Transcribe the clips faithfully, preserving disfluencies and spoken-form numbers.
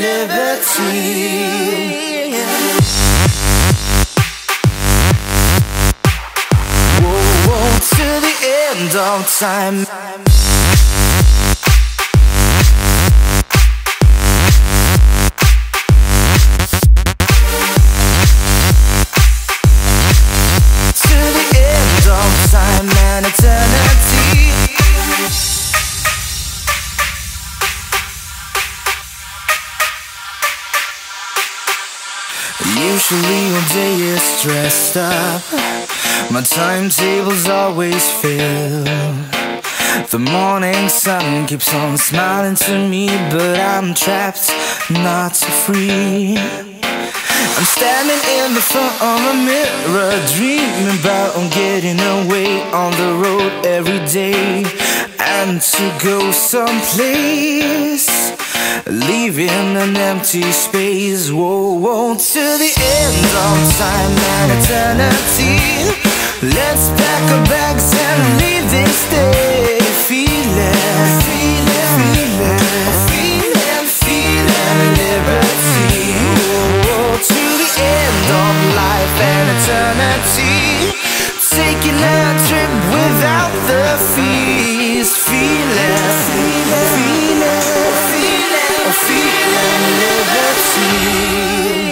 liberty. Whoa, whoa, to the end of time. Time and eternity. Usually your day is stressed up. My timetable's always filled. The morning sun keeps on smiling to me, but I'm trapped, not free. I'm standing in the front of a mirror, dreaming about getting away on the road every day, and to go someplace, leaving an empty space. Whoa, whoa, to the end of time and eternity. Let's pack our bags and leave this day, feeling, feeling, feeling, feeling, feeling liberty. To the end of life and eternity, taking a trip without the fees. Feeling, feeling, feeling, feeling, feeling liberty.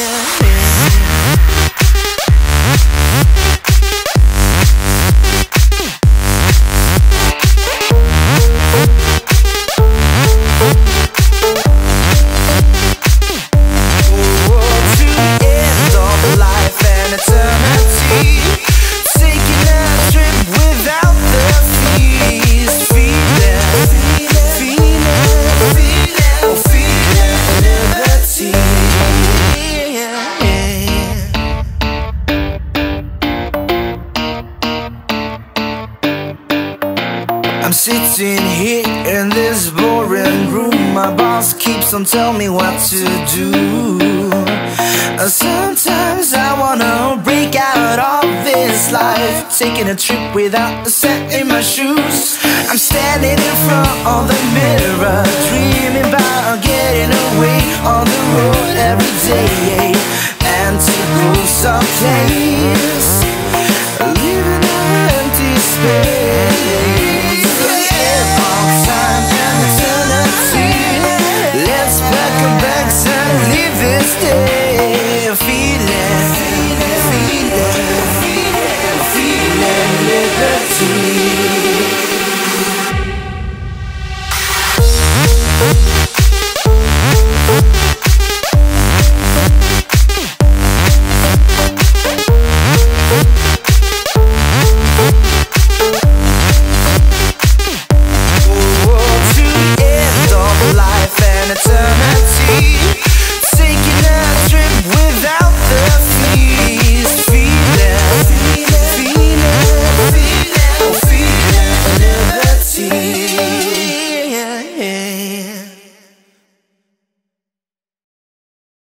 I'm sitting here in this boring room. My boss keeps on telling me what to do. Sometimes I wanna break out of this life, taking a trip without a set in my shoes. I'm standing in front of the mirror,